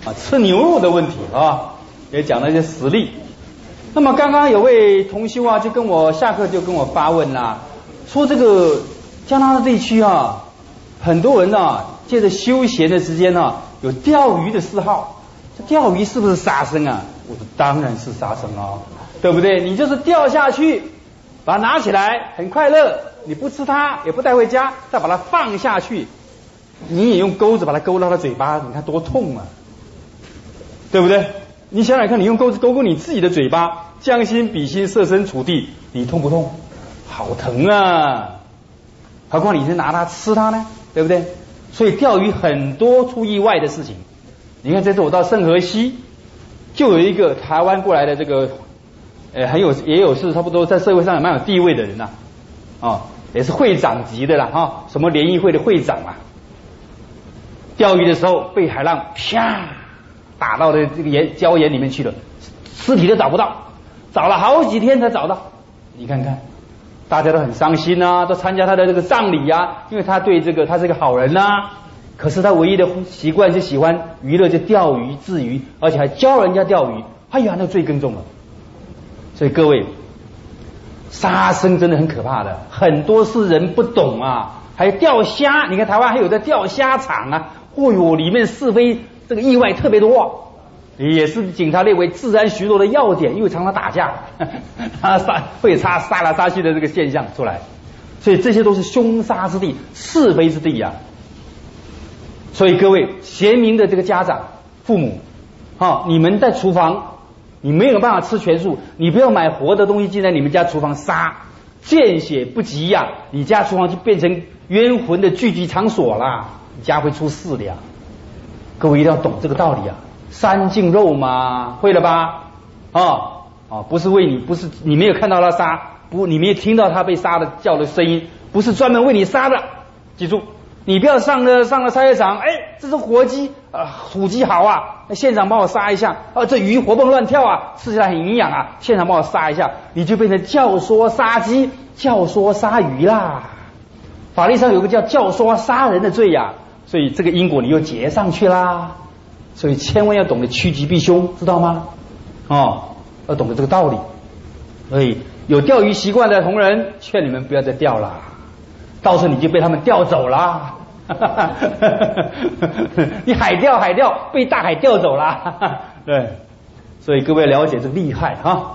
吃牛肉的问题啊，也讲了一些实例。那么刚刚有位同修啊，就跟我下课就跟我发问啦，说这个加拿大地区啊，很多人啊借着休闲的时间啊，有钓鱼的嗜好。这钓鱼是不是杀生啊？我说当然是杀生啊，对不对？你就是钓下去，把它拿起来，很快乐，你不吃它，也不带回家，再把它放下去，你也用钩子把它勾到它嘴巴，你看多痛啊，对不对？你想想看，你用钩子勾你自己的嘴巴，将心比心，设身处地，你痛不痛？好疼啊！何况你是拿它吃它呢，对不对？所以钓鱼很多出意外的事情。你看这次我到圣河西，就有一个台湾过来的这个也有是差不多在社会上也蛮有地位的人呐，也是会长级的啦，什么联谊会的会长啊。钓鱼的时候被海浪啪打到的这个礁岩里面去了，尸体都找不到，找了好几天才找到。你看看，大家都很伤心啊，都参加他的这个葬礼啊，因为他对这个他是个好人啊。可是他唯一的习惯是喜欢娱乐，就钓鱼自娱，而且还教人家钓鱼，哎呀，那罪更重了。所以各位，杀生真的很可怕的，很多是人不懂啊。还有钓虾，你看台湾还有的钓虾场啊，哦哟，里面是非这个意外特别多，也是警察列为治安巡逻的要点，因为常常打架，会杀来杀去的这个现象出来，所以这些都是凶杀之地，是非之地啊。所以各位贤明的这个家长、父母，你们在厨房，你没有办法吃全素，你不要买活的东西进来你们家厨房杀，见血不急呀，你家厨房就变成冤魂的聚集场所啦，你家会出事的呀。各位一定要懂这个道理啊，三净肉嘛，会了吧？不是为你，不是你没有看到他杀，你没有听到他被杀的叫的声音，不是专门为你杀的，记住。你不要上了菜市场，这是活鸡土鸡好啊，现场帮我杀一下，这鱼活蹦乱跳啊，吃起来很营养啊，现场帮我杀一下，你就变成教唆杀鸡、教唆杀鱼啦。法律上有个叫教唆杀人的罪呀，所以这个因果你又结上去啦。所以千万要懂得趋吉避凶，知道吗？要懂得这个道理。所以有钓鱼习惯的同仁，劝你们不要再钓啦。到时候你就被他们钓走了，你海钓被大海钓走了，对，所以各位了解这个厉害哈。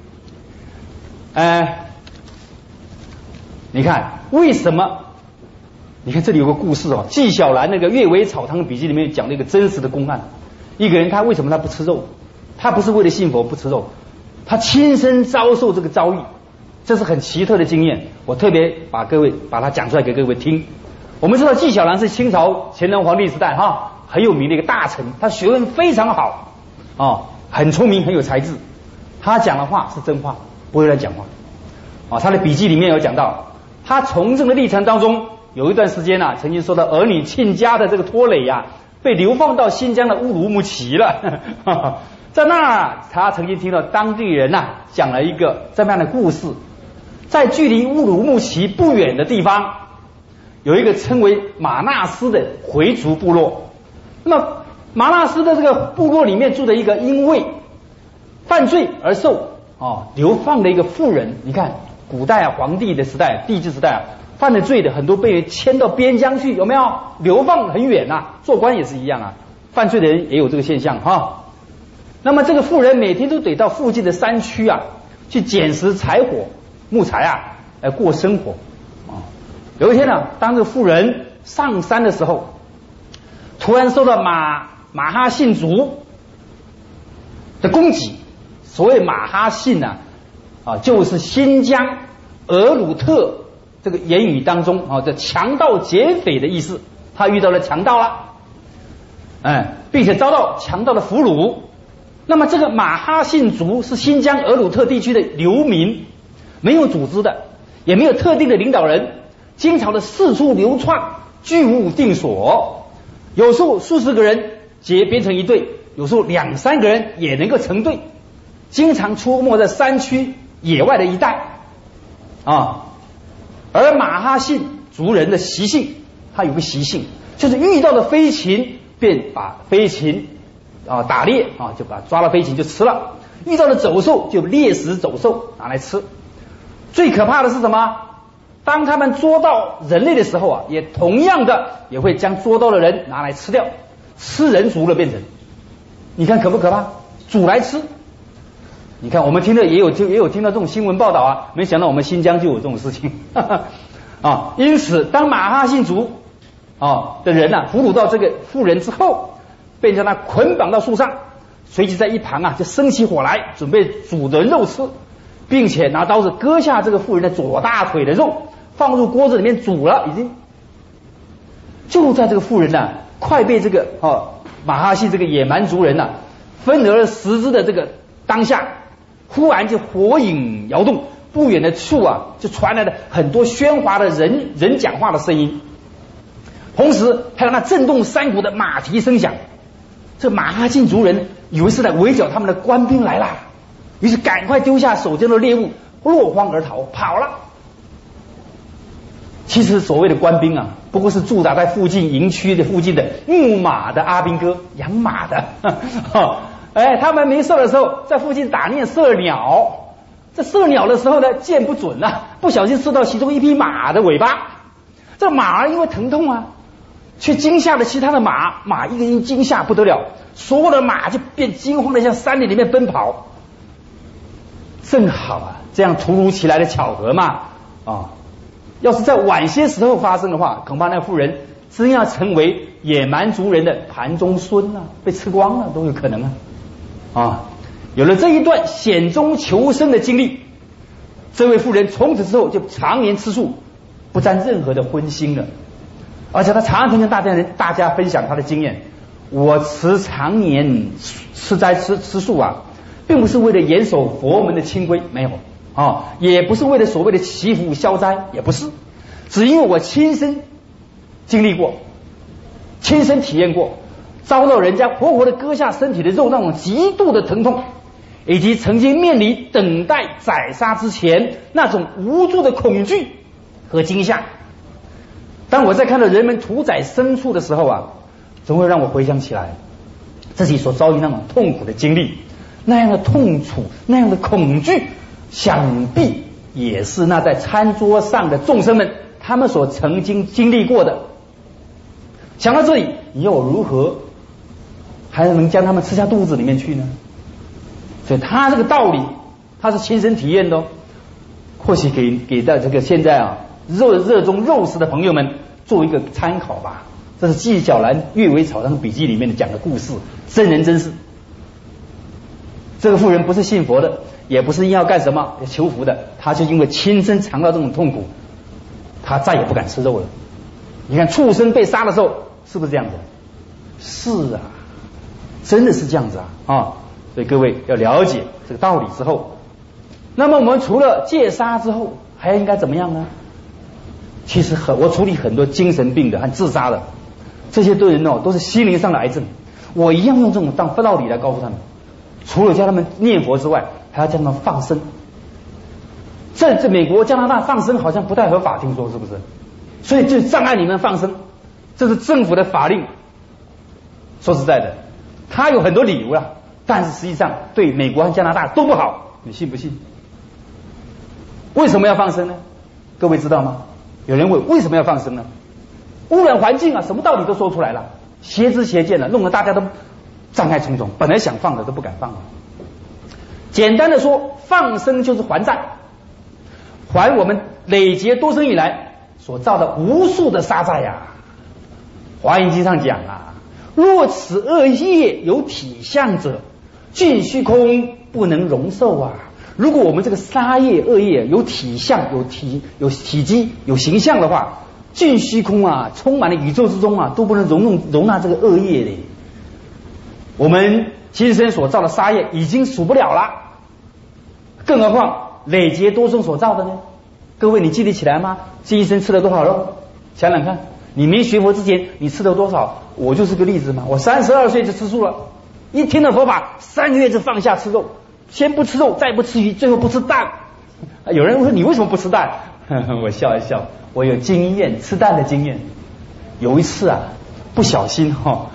你看为什么？你看这里有个故事纪晓岚那个《阅微草堂笔记》里面讲了一个真实的公案。一个人他为什么他不吃肉？他不是为了信佛不吃肉，他亲身遭受这个遭遇。这是很奇特的经验，我特别把它讲出来给各位听。我们知道纪晓岚是清朝乾隆皇帝时代很有名的一个大臣，他学问非常好很聪明，很有才智。他讲的话是真话，不会乱讲话他的笔记里面有讲到，他从政的历程当中，有一段时间曾经受到儿女亲家的这个拖累被流放到新疆的乌鲁木齐了。在那他曾经听到当地人讲了一个这么样的故事。在距离乌鲁木齐不远的地方，有一个称为玛纳斯的回族部落。那么玛纳斯的这个部落里面住着一个因为犯罪而受流放的一个妇人。你看古代皇帝的时代、帝制时代犯了罪的很多被迁到边疆去，有没有？流放很远做官也是一样犯罪的人也有这个现象那么这个妇人每天都得到附近的山区去捡拾柴火、木材来过生活有一天当这个妇人上山的时候，突然受到马哈信族的攻击。所谓马哈信就是新疆俄鲁特这个言语当中这强盗劫匪的意思。他遇到了强盗了，并且遭到强盗的俘虏。那么这个马哈信族是新疆俄鲁特地区的流民，没有组织的，也没有特定的领导人，经常的四处流窜，居无定所。有时候数十个人编成一队，有时候2、3个人也能够成队，经常出没在山区野外的一带而马哈信族人的习性，他有个习性，就是遇到了飞禽便把飞禽打猎就把抓了飞禽就吃了，遇到了走兽就猎食走兽拿来吃。最可怕的是什么？当他们捉到人类的时候也同样的也会将捉到的人拿来吃掉，吃人族了变成。你看可不可怕？煮来吃。你看我们听了也有听到这种新闻报道没想到我们新疆就有这种事情因此当马哈信族的人俘虏到这个妇人之后，被将他捆绑到树上，随即在一旁就生起火来，准备煮的肉吃，并且拿刀子割下这个妇人的左大腿的肉，放入锅子里面煮了，已经就在这个妇人快被这个马哈信这个野蛮族人分而食之的这个当下，忽然就火影摇动，不远的处就传来了很多喧哗的人讲话的声音，同时还有那震动山谷的马蹄声响。这马哈信族人以为是来围剿他们的官兵来了，于是赶快丢下手中的猎物，落荒而逃，跑了。其实所谓的官兵不过是驻扎在附近营区的附近的牧马的阿兵哥，养马的他们没事的时候在附近打猎射鸟，这射鸟的时候呢箭不准不小心射到其中一匹马的尾巴，这马因为疼痛却惊吓了其他的马一个人惊吓不得了，所有的马就变惊慌的向山林里面奔跑。正好这样突如其来的巧合要是在晚些时候发生的话，恐怕那妇人真要成为野蛮族人的盘中孙被吃光了都有可能有了这一段险中求生的经历，这位妇人从此之后就常年吃素，不沾任何的荤腥了，而且他常常跟大家分享他的经验。我常年吃斋吃素并不是为了严守佛门的清规，没有也不是为了所谓的祈福消灾，也不是，只因为我亲身经历过，亲身体验过遭到人家活活的割下身体的肉那种极度的疼痛，以及曾经面临等待宰杀之前那种无助的恐惧和惊吓。当我在看到人们屠宰牲畜的时候总会让我回想起来自己所遭遇那种痛苦的经历，那样的痛楚，那样的恐惧，想必也是那在餐桌上的众生们他们所曾经经历过的。想到这里，你要我如何还能将他们吃下肚子里面去呢？所以他这个道理他是亲身体验的或许给到这个现在热衷肉食的朋友们做一个参考吧。这是纪晓岚《阅微草堂笔记》里面讲的故事，真人真事。这个妇人不是信佛的，也不是要干什么求福的，他就因为亲身尝到这种痛苦，他再也不敢吃肉了。你看畜生被杀的时候是不是这样子？是真的是这样子所以各位要了解这个道理之后，那么我们除了戒杀之后还应该怎么样呢？其实我处理很多精神病的和自杀的这些对人都是心灵上的癌症，我一样用这种当道理来告诉他们，除了叫他们念佛之外，还要叫他们放生。这美国加拿大放生好像不太合法，听说是不是？所以就障碍你们放生，这是政府的法令。说实在的，他有很多理由但是实际上对美国和加拿大都不好，你信不信？为什么要放生呢？各位知道吗？有人问为什么要放生呢？污染环境什么道理都说出来了，邪知邪见了，弄得大家都障碍重重，本来想放的都不敢放了。简单的说，放生就是还债，还我们累劫多生以来所造的无数的杀债华严经上讲若此恶业有体相者，尽虚空不能容受如果我们这个杀业恶业有体相、有体积、有形象的话，尽虚空充满了宇宙之中都不能容纳这个恶业的。我们今生所造的杀业已经数不了了，更何况累劫多生所造的呢？各位你记得起来吗？这一生吃了多少肉？想想看，你没学佛之前你吃了多少？我就是个例子嘛，我32岁就吃素了，一听了佛法3个月就放下吃肉，先不吃肉，再不吃鱼，最后不吃蛋。有人说你为什么不吃蛋？我笑一笑，我有经验，吃蛋的经验。有一次不小心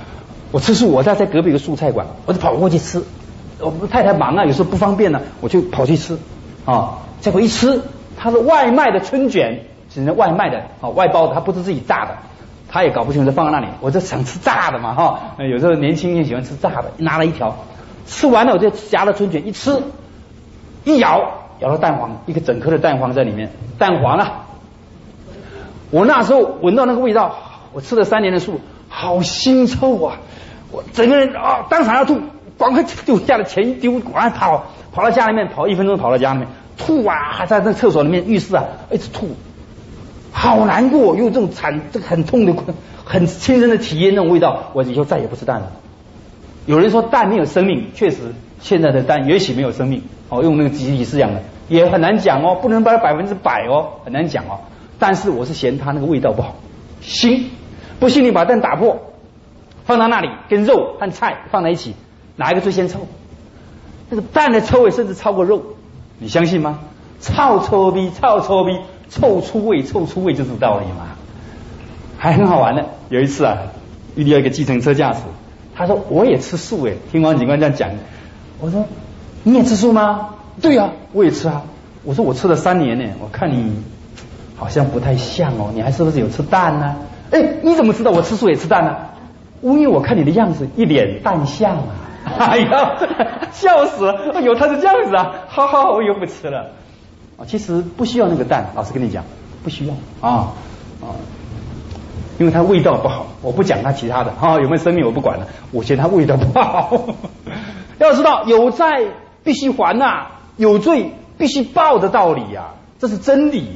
我吃素，我在隔壁有个素菜馆，我就跑过去吃。我太太忙啊，有时候不方便呢，我就跑去吃啊。结果一吃，它是外卖的春卷，是人家外卖的外包的，它不是自己炸的。他也搞不清楚，就放在那里。我就想吃炸的嘛哈，有时候年轻人喜欢吃炸的，拿了一条，吃完了我就夹了春卷一吃，一咬到蛋黄，一个整颗的蛋黄在里面，蛋黄啊！我那时候闻到那个味道，我吃了3年的素，好腥臭啊！我整个人当场要吐，赶快丢下了钱一丢，赶快跑到家里面，跑1分钟跑到家里面，吐啊，还在那厕所里面浴室啊，一直吐。好难过，有这种这个很痛的、很亲身的体验那种味道，我以后再也不吃蛋了。有人说蛋没有生命，确实现在的蛋也许没有生命，用那个集体饲养的也很难讲不能把它100%很难讲但是我是嫌它那个味道不好，腥。不信你把蛋打破，放到那里跟肉和菜放在一起，哪一个最先臭？那个蛋的臭味甚至超过肉，你相信吗？臭臭逼，臭出味就知道了嘛，还很好玩的。有一次遇到一个计程车驾驶，他说我也吃素听王警官这样讲，我说你也吃素吗？对啊，我也吃啊。我说我吃了3年呢，我看你好像不太像你还是不是有吃蛋呢？你怎么知道我吃素也吃蛋呢？因为我看你的样子一脸蛋相啊。哎呀，笑死了！哎呦，他是这样子啊，好，我又不吃了。其实不需要那个蛋，老实跟你讲，不需要因为它味道不好。我不讲它其他的有没有生命我不管了，我嫌它味道不好。要知道有债必须还有罪必须报的道理这是真理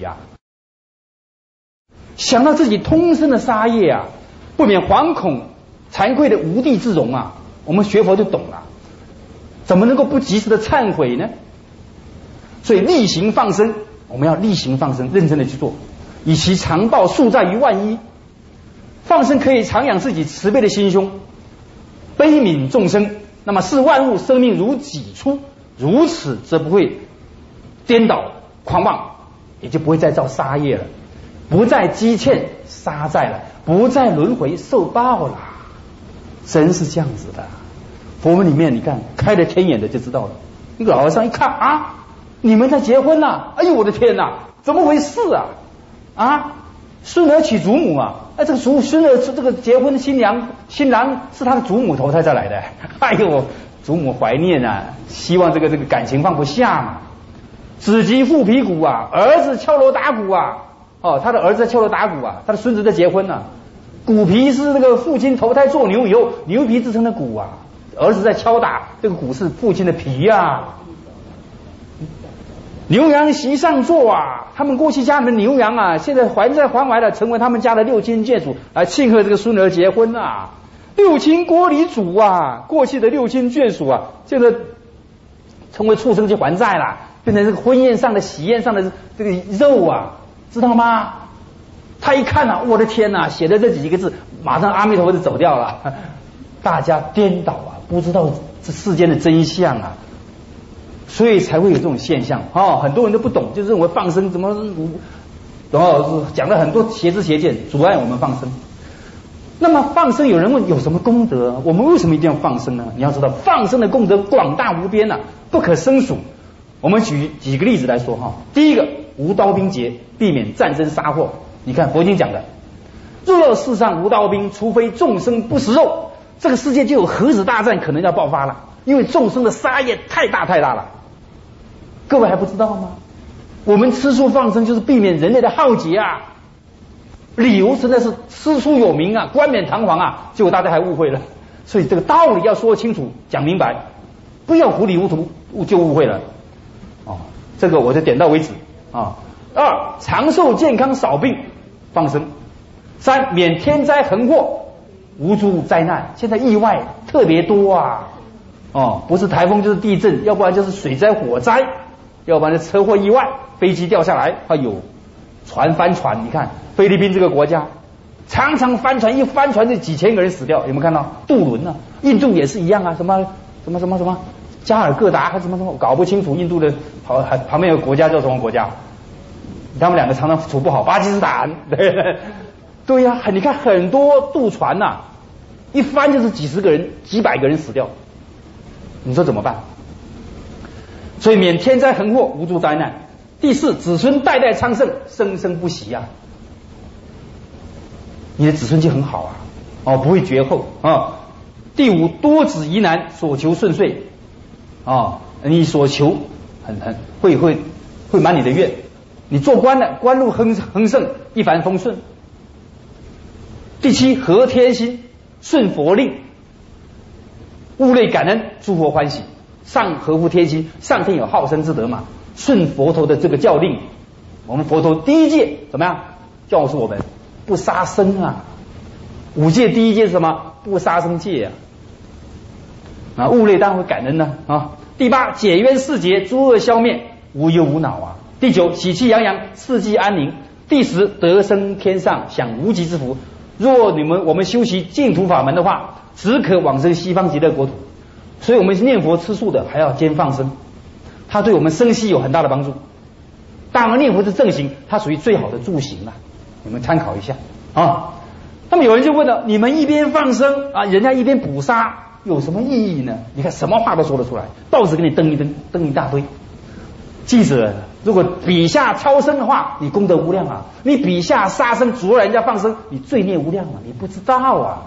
想到自己通身的杀业不免惶恐惭愧的无地自容我们学佛就懂了，怎么能够不及时的忏悔呢？所以力行放生，我们要力行放生，认真的去做，以其长报数在于万一。放生可以常养自己慈悲的心胸，悲悯众生，那么视万物生命如己出，如此则不会颠倒狂妄，也就不会再造杀业了，不再积欠杀债了，不再轮回受报了。真是这样子的。佛门里面你看开了天眼的就知道了，一个老和尚一看你们在结婚哎呦我的天怎么回事孙儿娶祖母这个孙儿这个结婚的新郎是他的祖母投胎再来的，哎呦祖母怀念希望这个感情放不下嘛。子及父皮鼓儿子敲锣打鼓他的儿子在敲锣打鼓他的孙子在结婚鼓皮是那个父亲投胎做牛以后牛皮制成的鼓儿子在敲打这个鼓是父亲的皮牛羊席上坐他们过去家里的牛羊现在还在还来了，成为他们家的六亲眷属，来庆贺这个孙儿结婚六亲锅里煮过去的六亲眷属现在成为畜生去还债了，变成这个婚宴上的喜宴上的这个肉知道吗？他一看我的天写的这几个字，马上阿弥陀佛就走掉了。大家颠倒不知道这世间的真相所以才会有这种现象很多人都不懂，就认为放生怎么讲了很多邪知邪见，阻碍我们放生。那么放生有人问有什么功德，我们为什么一定要放生呢？你要知道放生的功德广大无边不可胜数。我们举几个例子来说第一个无刀兵劫，避免战争杀祸。你看佛经讲的，若世上无刀兵，除非众生不食肉，这个世界就有核子大战可能要爆发了，因为众生的杀业太大了。各位还不知道吗？我们吃素放生就是避免人类的浩劫理由实在是师出有名冠冕堂皇结果大家还误会了。所以这个道理要说清楚讲明白，不要糊里糊涂就误会了这个我就点到为止二长寿健康少病放生。三免天灾横祸无诸灾难，现在意外特别多不是台风就是地震，要不然就是水灾火灾，要不然是车祸意外，飞机掉下来船翻船。你看菲律宾这个国家常常翻船，一翻船就几千个人死掉，有没有看到？渡轮印度也是一样什么加尔各答还什么我搞不清楚。印度的旁边有个国家叫什么国家，他们两个常常处不好，巴基斯坦对呀你看很多渡船一翻就是几十个人、几百个人死掉，你说怎么办？所以免天灾横祸，无助灾难。第四，子孙代代昌盛，生生不息啊！你的子孙就很好啊，哦，不会绝后啊。第五，多子宜男，所求顺遂啊，你所求会满你的愿。你做官的，官路亨盛，一帆风顺。第七，合天心，顺佛令，物类感恩，诸佛欢喜。上合乎天心，上天有好生之德嘛，顺佛陀的这个教令。我们佛陀第一戒怎么样？告诉我们不杀生啊。五戒第一戒是什么？不杀生戒啊。物类当然会感恩呢啊。第八，解冤释结，诸恶消灭，无忧无恼啊。第九，喜气洋洋，四季安宁。第十，得生天上，享无极之福。若我们修习净土法门的话，只可往生西方极乐国土。所以我们念佛吃素的还要兼放生，它对我们生息有很大的帮助。当然念佛是正行，它属于最好的助行了，你们参考一下啊。那么有人就问了，你们一边放生啊，人家一边捕杀，有什么意义呢？你看什么话都说得出来，报纸给你登一大堆。记者如果笔下超生的话，你功德无量啊；你笔下杀生阻碍人家放生，你罪孽无量啊，你不知道啊。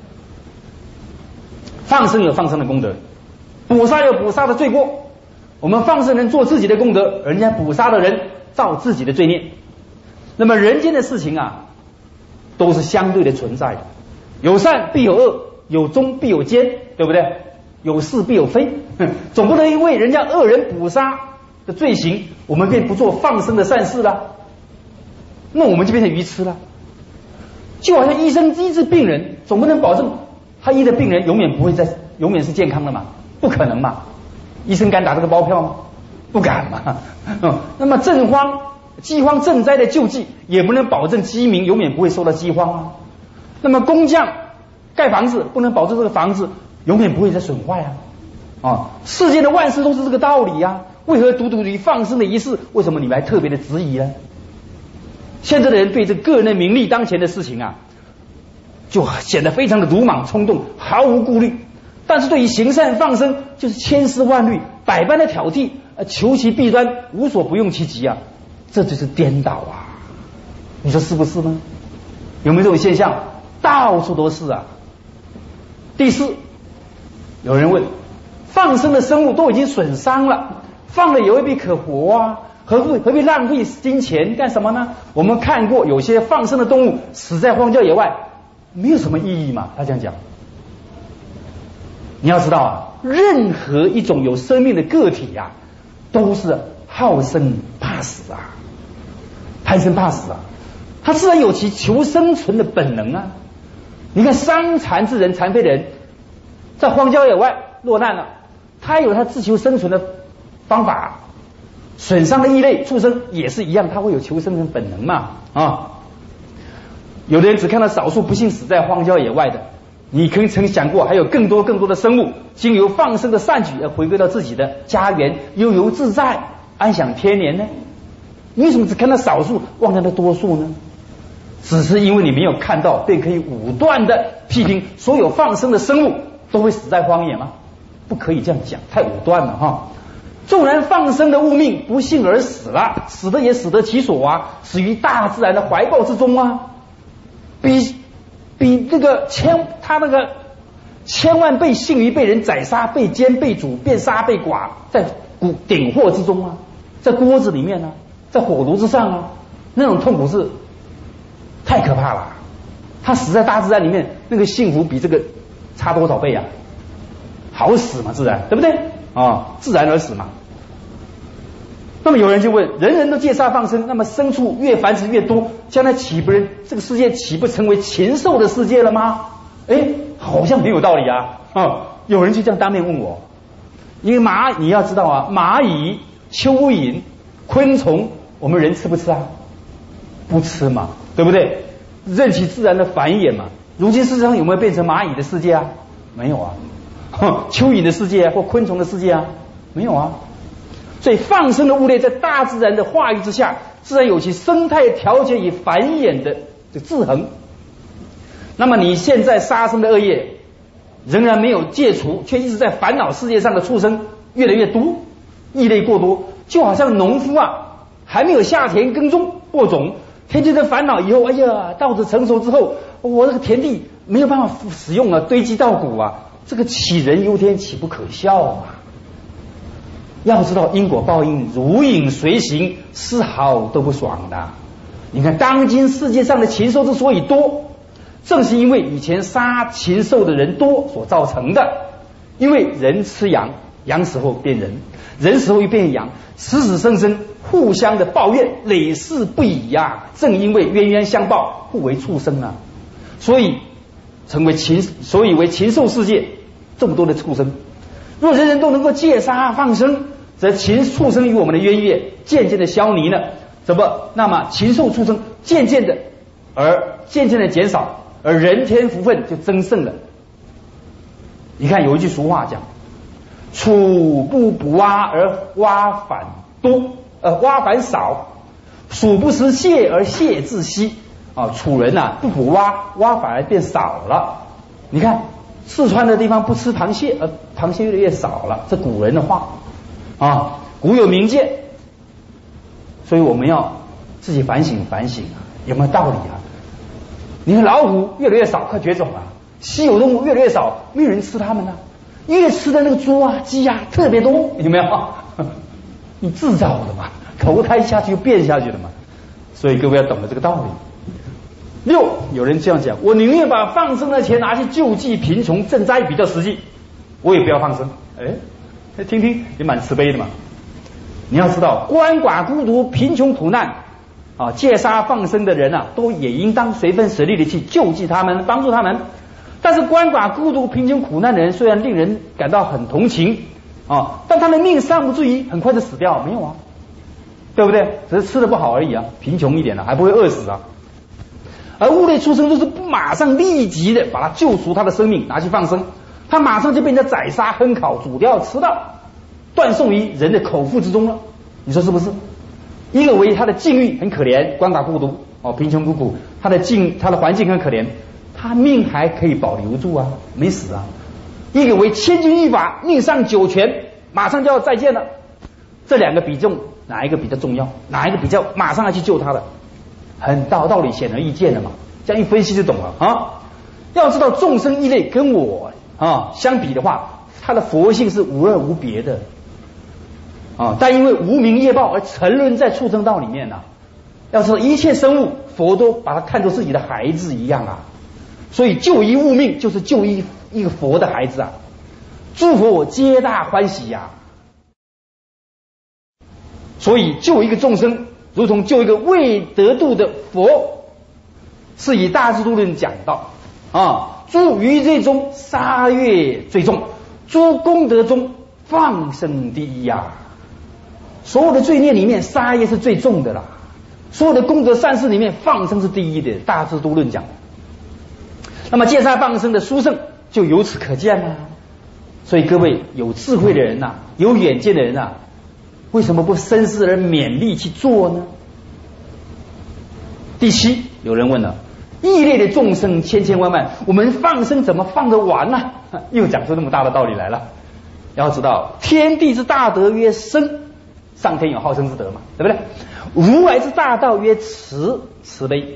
放生有放生的功德，捕杀有捕杀的罪过。我们放生人做自己的功德，人家捕杀的人造自己的罪孽。那么人间的事情啊，都是相对的存在的，有善必有恶，有忠必有奸，对不对？有是必有非，总不能因为人家恶人捕杀的罪行，我们便不做放生的善事了，那我们就变成愚痴了。就好像医生医治病人，总不能保证他医的病人永远是健康的嘛？不可能嘛？医生敢打这个包票吗？不敢嘛。那么饥荒赈灾的救济，也不能保证饥民永远不会受到饥荒啊。那么工匠盖房子，不能保证这个房子永远不会再损坏啊。世界的万事都是这个道理啊。为何独独于放生的仪式，为什么你们还特别的质疑呢？现在的人对这个人的名利当前的事情啊，就显得非常的鲁莽冲动，毫无顾虑。但是对于行善放生，就是千丝万缕，百般的挑剔，求其弊端，无所不用其极啊，这就是颠倒啊！你说是不是呢？有没有这种现象？到处都是啊。第四，有人问，放生的生物都已经损伤了，放了也未必可活啊，何必浪费金钱干什么呢？我们看过有些放生的动物死在荒郊野外，没有什么意义嘛，他这样讲。你要知道啊，任何一种有生命的个体啊，都是好生怕死啊，贪生怕死啊，他自然有其求生存的本能啊。你看伤残之人、残废的人，在荒郊野外落难了，他有他自求生存的方法。损伤的异类畜生也是一样，他会有求生存本能嘛啊。有的人只看到少数不幸死在荒郊野外的，你可曾想过还有更多的生物经由放生的善举而回归到自己的家园，悠游自在，安享天年呢？你为什么只看到少数，忘了那多数呢？只是因为你没有看到，便可以武断的批评所有放生的生物都会死在荒野吗？不可以这样讲，太武断了哈。纵然放生的物命不幸而死了，死的也死得其所啊，死于大自然的怀抱之中啊，比那个他那个千万倍幸于被人宰杀、被煎、被煮、被杀、被剐，在鼎火之中啊，在锅子里面啊，在火炉之上啊，那种痛苦是太可怕了。他死在大自然里面，那个幸福比这个差多少倍啊？好死嘛，自然，对不对啊？自然而死嘛。那么有人就问，人人都戒杀放生，那么牲畜越繁殖越多，将来这个世界岂不成为禽兽的世界了吗？好像很有道理啊。有人就这样当面问我，因为你要知道啊，蚂蚁、蚯蚓、昆虫，我们人吃不吃啊？不吃嘛，对不对？任其自然的繁衍嘛。如今世界上有没有变成蚂蚁的世界啊？没有啊。蚯蚓的世界或昆虫的世界啊？没有啊。所以放生的物类在大自然的化育之下，自然有其生态调节与繁衍的制衡。那么你现在杀生的恶业， 仍然没有戒除，却一直在烦恼世界上的畜生越来越多，异类过多，就好像农夫啊，还没有下田耕种播种，天天在烦恼以后，哎呀，稻子成熟之后，我这个田地没有办法使用了，堆积稻谷啊，这个杞人忧天，岂不可笑啊？要知道因果报应如影随形，丝毫都不爽的。你看当今世界上的禽兽之所以多，正是因为以前杀禽兽的人多所造成的。因为人吃羊，羊死后变人，人死后又变羊，死死生生互相的抱怨，累世不已呀。正因为冤冤相报，互为畜生啊，所以为禽兽世界这么多的畜生。若人人都能够戒杀放生，则禽畜生与我们的冤怨渐渐的消弭了。那么禽兽畜生渐渐的减少，而人天福分就增盛了。你看有一句俗话讲，楚不捕蛙而蛙反少，黍不食蟹而蟹自息。楚人啊不捕蛙，蛙反而变少了。你看四川的地方不吃螃蟹，螃蟹越来越少了，这古人的话啊，古有明鉴。所以我们要自己反省反省啊，有没有道理啊？你看老虎越来越少，快绝种了，稀有动物越来越少，没有人吃它们了，越吃的那个猪啊鸡啊特别多，有没有？你自找的嘛，投胎下去就变下去了嘛。所以各位要懂得这个道理。6，有人这样讲，我宁愿把放生的钱拿去救济贫穷赈灾比较实际，我也不要放生。听听也蛮慈悲的嘛。你要知道，鳏寡孤独贫穷苦难戒杀放生的人啊，都也应当随分随力的去救济他们，帮助他们。但是鳏寡孤独贫穷苦难的人虽然令人感到很同情但他的命尚不至于很快就死掉，没有啊，对不对？只是吃的不好而已啊，贫穷一点还不会饿死啊。而物类畜生都是不马上立即的把他救赎他的生命拿去放生，他马上就被人家宰杀烹烤煮掉吃到，断送于人的口腹之中了。你说是不是？一个为他的境遇很可怜，鳏寡孤独贫穷苦苦，他的环境很可怜，他命还可以保留住啊，没死啊。一个为千钧一发，命丧九泉，马上就要再见了。这两个比重哪一个比较重要？哪一个比较马上要去救他的？很道理显而易见的嘛，这样一分析就懂了啊。要知道众生一类跟我相比的话，他的佛性是无二无别的但因为无明业报而沉沦在畜生道里面要知道一切生物佛都把它看作自己的孩子一样所以救一物命就是救一个佛的孩子诸佛皆大欢喜所以救一个众生如同救一个未得度的佛，是以大智度论讲到诸余罪中杀业最重，诸功德中放生第一所有的罪孽里面杀业是最重的啦，所有的功德善事里面放生是第一的，大智度论讲。那么戒杀放生的殊胜就由此可见所以各位有智慧的人有远见的人为什么不深思而勉励去做呢？第7，有人问了，异类的众生千千万万，我们放生怎么放得完呢？又讲出那么大的道理来了。要知道天地之大德曰生，上天有好生之德嘛，对不对？如来之大道曰慈悲。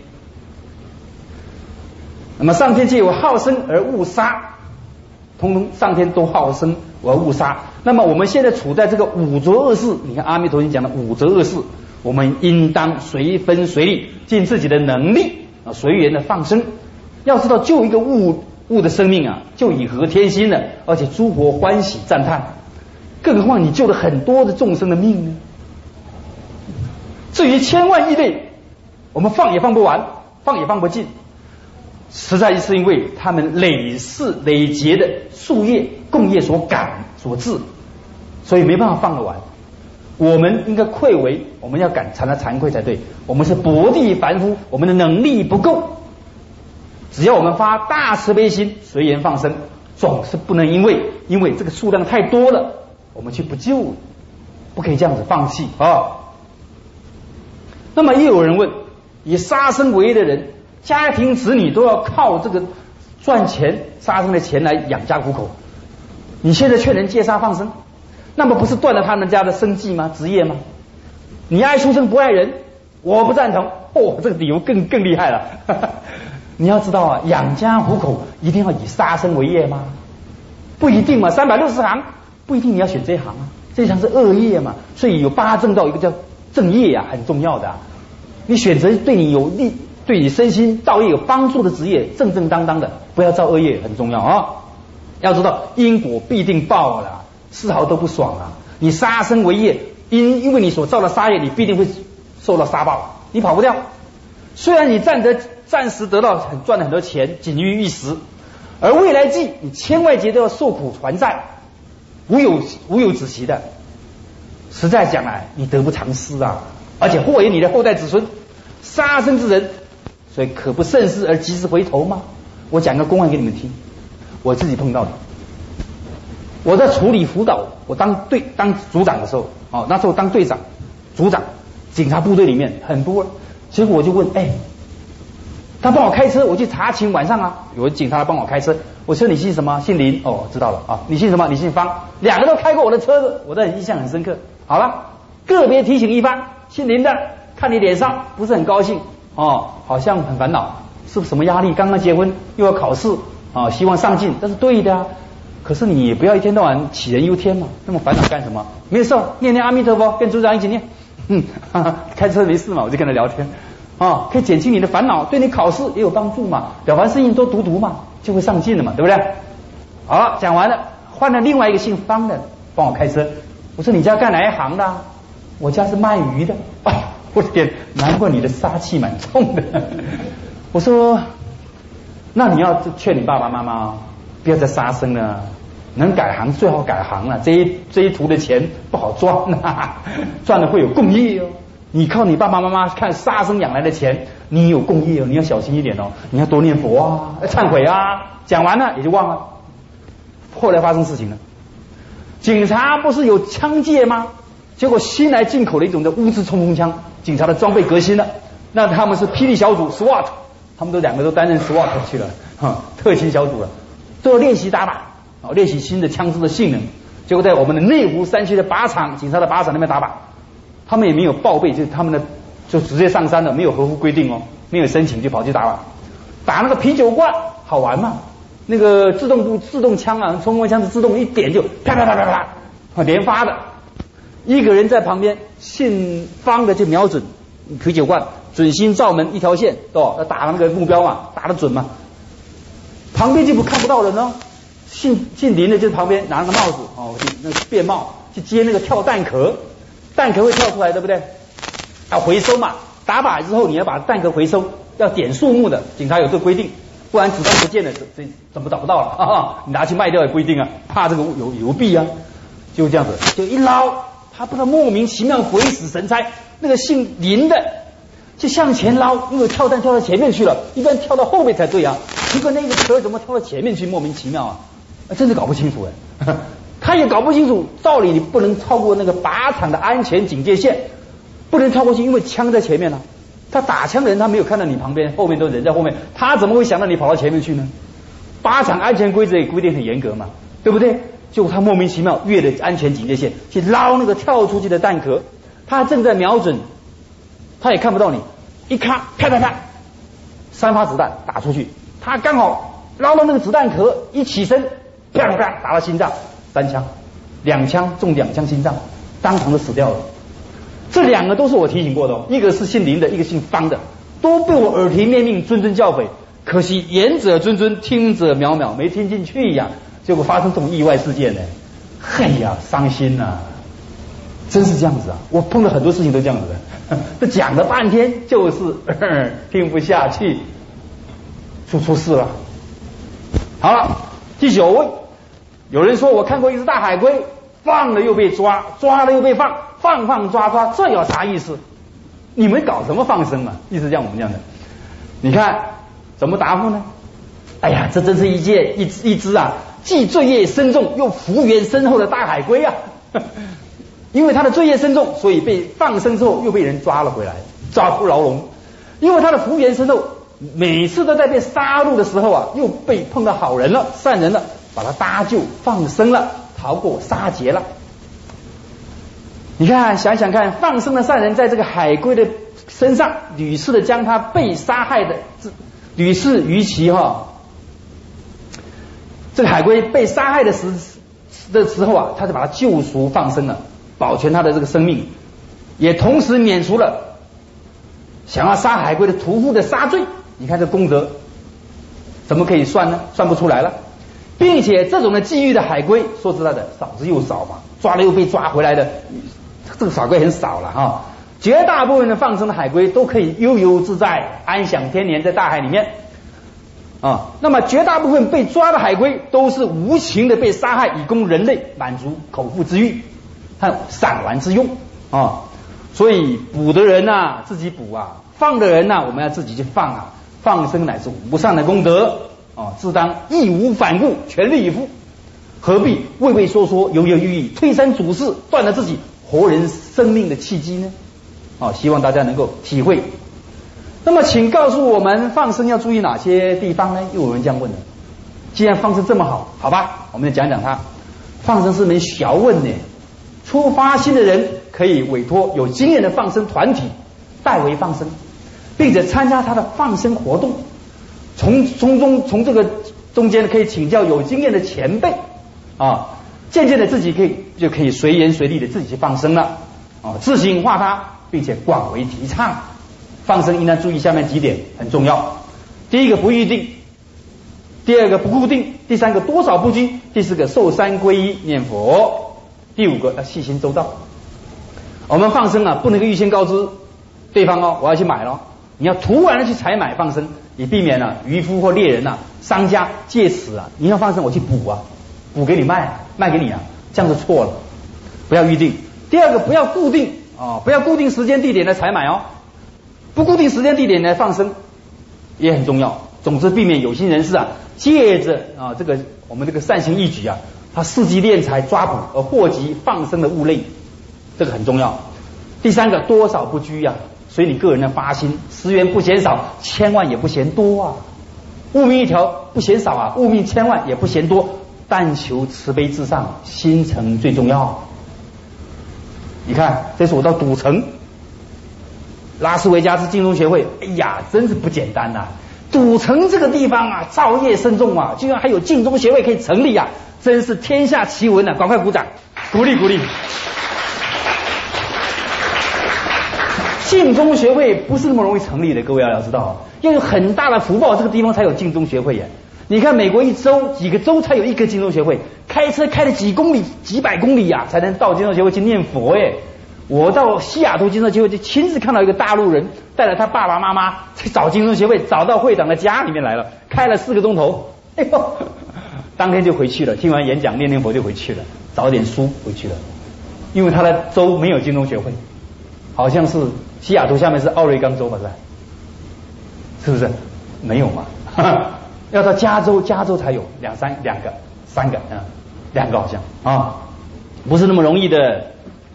那么上天既有好生而恶杀，通通上天都好生而恶杀。那么我们现在处在这个五浊恶世，你看阿弥陀经讲的五浊恶世，我们应当随分随力，尽自己的能力随缘的放生。要知道救一个物的生命就以合天心了，而且诸佛欢喜赞叹，更何况你救了很多的众生的命呢？至于千万亿类，我们放也放不完，放也放不尽，实在是因为他们累劫的夙业共业所感所致，所以没办法放得完。我们应该愧为，我们要感才能惭愧才对。我们是薄地凡夫，我们的能力不够。只要我们发大慈悲心，随缘放生，总是不能因为这个数量太多了，我们去不救了，不可以这样子放弃那么又有人问，以杀生为业的人，家庭子女都要靠这个赚钱杀生的钱来养家糊口，你现在却能借杀放生，那么不是断了他们家的生计吗？职业吗？你爱出生不爱人，我不赞同。这个理由更厉害了。你要知道啊，养家糊口一定要以杀生为业吗？不一定嘛，360行不一定你要选这一行啊，这一行是恶业嘛，所以有8正道，一个叫正业啊，很重要的啊。你选择对你有利、对你身心道业有帮助的职业，正正当当的，不要造恶业，很重要啊。要知道因果必定报了，丝毫都不爽啊。你杀生为业，因为你所造的杀业，你必定会受到杀报，你跑不掉。虽然你暂时得到赚了很多钱，锦衣玉食，而未来际你千万劫都要受苦还债，无有止息的。实在讲来，你得不偿失啊，而且祸延你的后代子孙。杀生之人，所以可不慎思而及时回头吗？我讲个公案给你们听，我自己碰到的。我在处理辅导，我当组长的时候，那时候当队长、组长，警察部队里面很多，结果我就问，他帮我开车，我去查寝晚上啊，有警察帮我开车，我说你姓什么？姓林。知道了啊。你姓什么？你姓方。2个都开过我的车子，我的印象很深刻。好了，个别提醒一番，姓林的看你脸上不是很高兴好像很烦恼，是不是什么压力？刚刚结婚又要考试希望上进，这是对的啊。可是你也不要一天到晚杞人忧天嘛，那么烦恼干什么？没事，念念阿弥陀佛，跟组长一起念。开车没事嘛，我就跟他聊天可以减轻你的烦恼，对你考试也有帮助嘛。了凡四训多读嘛，就会上进了嘛，对不对？好了，讲完了，换了另外一个姓方的帮我开车。我说你家干哪一行的？我家是卖鱼的。我的天，难怪你的杀气蛮重的。我说，那你要劝你爸爸妈妈不要再杀生了，能改行最好改行了。这一途的钱不好赚赚了会有共业哦。你靠你爸爸妈妈看杀生养来的钱，你有共业哦，你要小心一点哦，你要多念佛啊，忏悔啊。讲完了也就忘了。后来发生事情了，警察不是有枪械吗？结果新来进口的一种叫乌兹冲锋枪，警察的装备革新了。那他们是霹雳小组 SWAT， 他们2个都担任 SWAT 去了，特勤小组了，都要练习打靶，练习新的枪支的性能。结果在我们的内湖山区的靶场，警察的靶场那边打靶，他们也没有报备，就是他们的就直接上山了，没有合乎规定没有申请就跑去打靶，打那个啤酒罐，好玩嘛？那个自动枪啊，冲锋枪是自动一点就啪啪啪啪啪连发的。一个人在旁边，姓方的就瞄准啤酒罐，准心照门一条线，要打那个目标嘛，打得准嘛。旁边就看不到人哦。姓林的就旁边拿那个帽子那个便帽去接那个跳弹壳，弹壳会跳出来，对不对？要回收嘛，打靶之后你要把弹壳回收，要点数目的，警察有这个规定，不然子弹不见了，这怎么找不到了你拿去卖掉也不一定啊，怕这个有弊啊。就这样子，就一捞。他不知道莫名其妙鬼使神差，那个姓林的就向前捞，因为跳弹跳到前面去了，一般跳到后面才对啊。结果那个壳怎么跳到前面去，莫名其妙啊，真的搞不清楚他也搞不清楚，道理你不能超过那个靶场的安全警戒线，不能超过去，因为枪在前面了。他打枪的人他没有看到你旁边，后面都人在后面，他怎么会想到你跑到前面去呢？靶场安全规则也规定很严格嘛，对不对？就他莫名其妙越了安全警戒线去捞那个跳出去的弹壳，他正在瞄准，他也看不到你，一咔啪啪啪，3发子弹打出去，他刚好捞到那个子弹壳，一起身啪啪啪打到心脏，3枪，2枪中2枪心脏，当场就死掉了。这2个都是我提醒过的一个是姓林的，一个姓方的，都被我耳提面命谆谆教诲，可惜言者谆谆，听者渺渺，没听进去呀。结果发生这种意外事件呢，伤心啊，真是这样子啊！我碰到很多事情都这样子的，这讲了半天就是听不下去，出事了。好了，第9位，有人说我看过一只大海龟，放了又被抓，抓了又被放，放抓，这有啥意思？你们搞什么放生嘛？意思像我们这样的，你看怎么答复呢？哎呀，这真是一只啊，既罪业深重又福缘深厚的大海龟啊！因为他的罪业深重，所以被放生之后又被人抓了回来，抓不牢笼。因为他的福缘深厚， 每次都在被杀戮的时候啊，又被碰到好人了、善人了，把他搭救放生了，逃过杀劫了。你看，想想看，放生的善人在这个海龟的身上屡次的将他被杀害的屡次于其这个海龟被杀害的时候啊，他就把他救赎放生了，保全他的这个生命，也同时免除了想要杀海龟的屠夫的杀罪。你看这功德怎么可以算呢？算不出来了。并且这种的际遇的海龟，说实在的，少之又少嘛，抓了又被抓回来的这个海龟很少了哈。绝大部分的放生的海龟都可以悠游自在、安享天年在大海里面啊。那么绝大部分被抓的海龟都是无情的被杀害，以供人类满足口腹之欲和赏玩之用啊。所以捕的人呐，自己捕啊；放的人呐，我们要自己去放啊。放生乃是无上的功德啊，自当义无反顾，全力以赴，何必畏畏缩缩、犹犹豫豫、推三阻四，断了自己活人生命的契机呢？希望大家能够体会。那么请告诉我们，放生要注意哪些地方呢？又有人这样问了。既然放生这么好，好吧，我们讲讲它。放生是门学问呢，出发心的人可以委托有经验的放生团体代为放生，并且参加他的放生活动，从这个中间可以请教有经验的前辈啊，渐渐的自己就可以随缘随力的自己去放生了啊，自行化他，并且广为提倡。放生应当注意下面几点很重要：第一个不预定，第二个不固定，第三个多少不拘，第四个受三皈依念佛，第五个要细心周到。我们放生啊，不能够预先告知对方我要去买了，你要突然的去采买放生，以避免渔夫或猎人商家借此你要放生我去补给你卖给你这样子错了，不要预定。第二个不要固定不要固定时间地点来采买不固定时间地点来放生也很重要。总之避免有心人士借着我们这个善行义举他伺机敛财抓捕而祸及放生的物类，这个很重要。第三个多少不拘随你个人的发心，十元不嫌少，千万也不嫌多物命一条不嫌少物命千万也不嫌多，但求慈悲至上，心诚最重要。你看，这是我到赌城拉斯维加斯金融协会，哎呀，真是不简单赌城这个地方造业深重居然还有净宗协会可以成立真是天下奇闻赶快鼓掌，鼓励鼓励。净宗学会不是那么容易成立的，各位要知道，要有很大的福报，这个地方才有净宗学会耶。你看美国一州几个州才有一个净宗学会，开车开了几公里几百公里才能到净宗学会去念佛耶。我到西雅图净宗协会就亲自看到一个大陆人带着他爸爸妈妈去找净宗协会，找到会长的家里面来了，开了4个钟头，哎呦，当天就回去了，听完演讲念佛就回去了，找点书回去了，因为他的州没有净宗学会，好像是西雅图下面是奥瑞冈州吧，是不是？没有嘛？要到加州才有2个好像不是那么容易的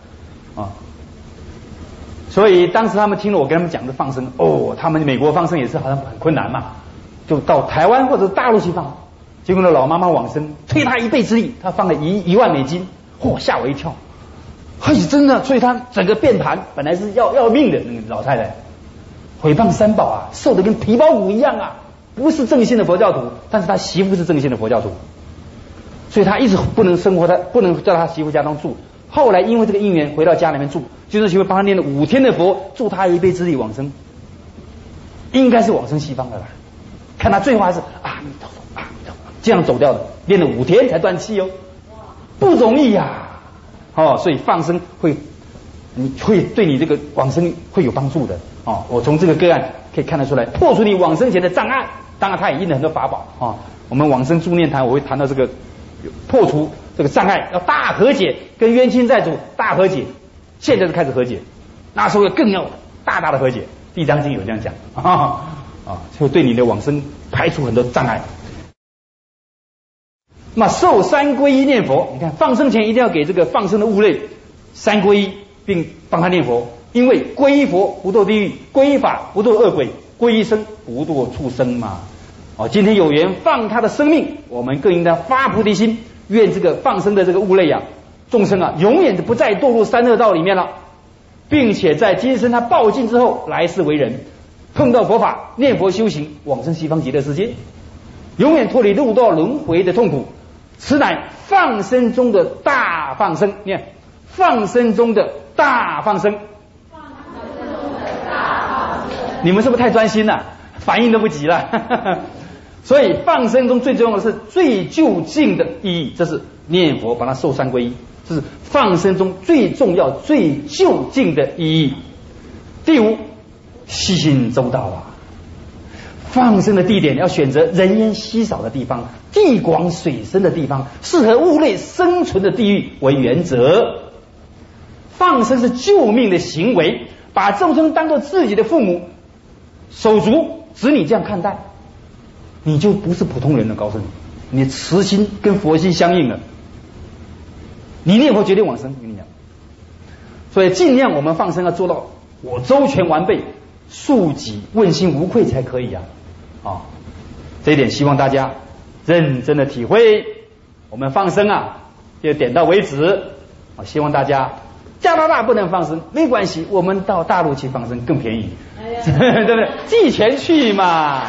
所以当时他们听了我跟他们讲的放生他们美国放生也是好像很困难嘛，就到台湾或者大陆去放。结果那老妈妈往生，推他1倍之力，他放了1万美金，吓我一跳，真的，所以他整个变盘，本来是要命的那个老太太，毁谤三宝瘦得跟皮包骨一样不是正信的佛教徒，但是他媳妇是正信的佛教徒，所以他一直不能生活，他不能在他媳妇家中住。后来因为这个因缘回到家里面住，净宗协会帮他念了5天的佛，助他1倍之力往生，应该是往生西方的啦。看他最后还是这样走掉的，念了5天才断气不容易所以放生会对你这个往生会有帮助的我从这个个案可以看得出来，破除你往生前的障碍。当然他也印了很多法宝我们往生助念坛我会谈到这个破除这个障碍，要大和解，跟冤亲债主大和解，现在就开始和解，那时候更要大的和解。地藏经有这样讲就对你的往生排除很多障碍。那么受三皈依念佛，你看放生前一定要给这个放生的物类三皈依，并帮他念佛，因为皈依佛不堕地狱，皈依法不堕恶鬼， 皈依僧不堕畜生嘛。今天有缘放他的生命，我们更应当发菩提心，愿这个放生的这个物类众生永远不再堕入三恶道里面了，并且在今生他报尽之后，来世为人，碰到佛法，念佛修行，往生西方极乐世界，永远脱离六道轮回的痛苦。此乃放生中的大放生。念放生中的大放生。你们是不是太专心了？反应都不及了。所以放生中最重要的是最究竟的意义，这是念佛把它受三皈依，这是放生中最重要最究竟的意义。第五，细心周到放生的地点要选择人烟稀少的地方，地广水深的地方，适合物类生存的地域为原则。放生是救命的行为，把众生当作自己的父母、手足、子女这样看待，你就不是普通人了。告诉你，你的慈心跟佛心相应了，你念佛决定往生。跟你讲，所以尽量我们放生要做到我周全完备，恕己问心无愧才可以这一点希望大家认真的体会。我们放生就点到为止。希望大家加拿大不能放生没关系，我们到大陆去放生更便宜，对不对？寄钱去嘛。